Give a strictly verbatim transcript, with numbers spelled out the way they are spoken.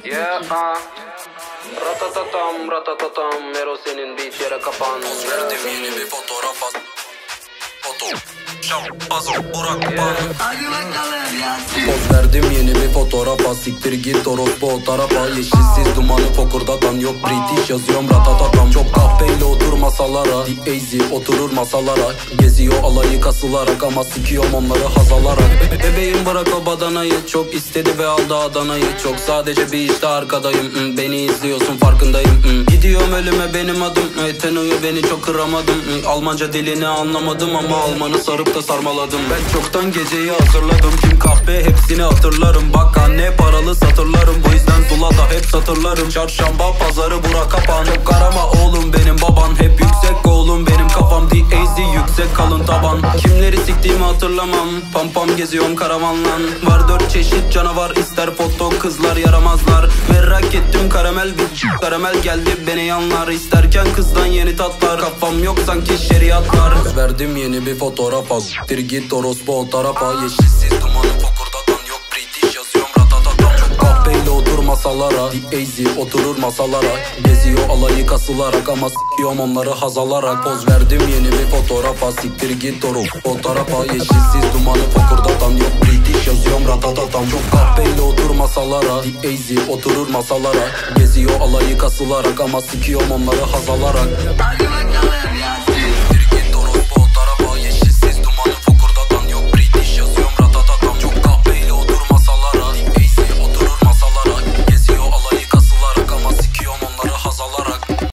Yeah, uh. Ratatatam, ratatatam, Mero senin beat yere kapan. Poz verdim yeni bir fotoğraf at. Foto Şampaz Burak Ban. Poz verdim yeni bir fotoğraf at. Siktir git orospu o tarafa. Yeşilsiz dumanı fokurdatan. Yok British yazıyorum ratatatam. Çok kahpeyle otur masalara. The Easy oturur masalara. Geziyor alayı kasılarak ama sikiyorum onları hazalarak. Bebeğim bırak o badanayı. Çok istedi ve aldı Adana'yı. Çok sadece bir işte arkadayım. Beni izliyorsun farkındayım. Gidiyorum ölüme benim adım. Tenuyu beni çok kıramadım. Almanca dilini anlamadım ama Almanı sarıp da sarmaladım. Ben çoktan geceyi hazırladım. Kim kahpe hepsini hatırlarım. Bak anne paralı satırlarım. Bu yüzden Zula'da hep satırlarım. Çarşamba pazarı bura kapan. Çok karama oğlum benim baban. Hep yüksek oğlum benim kafam. The Easy yüksek kalın taban. Kimleri siktiğimi hatırlamam. Pam pam geziyorum karavanlan. Var dört çeşit canavar. İster foto kızlar yaramazlar. Merak ettim karamel bir karamel geldi beni yanlar. İsterken kızdan yeni tatlar. Kafam yok sanki şeriatlar. Verdim yeni bir fotoğraf al. Bir git orospu o tarafa. Yeşilsiz dumanı fokurdatan. Yok British yazıyorum ratatatam. Çok kahpeyle otur masalara. The Easy oturur masalara. Geziyor alayı kasılarak ama sikiyorum onları hazalarak. Poz verdim yeni bir fotoğrafa. Siktir git orospu o tarafa. Yeşilsiz dumanı fokurdatan. Yok British yazıyorum ratatatam. Çok kahpeyle otur masalara. The Easy oturur masalara. Geziyor alayı kasılarak ama sikiyorum onları hazalarak.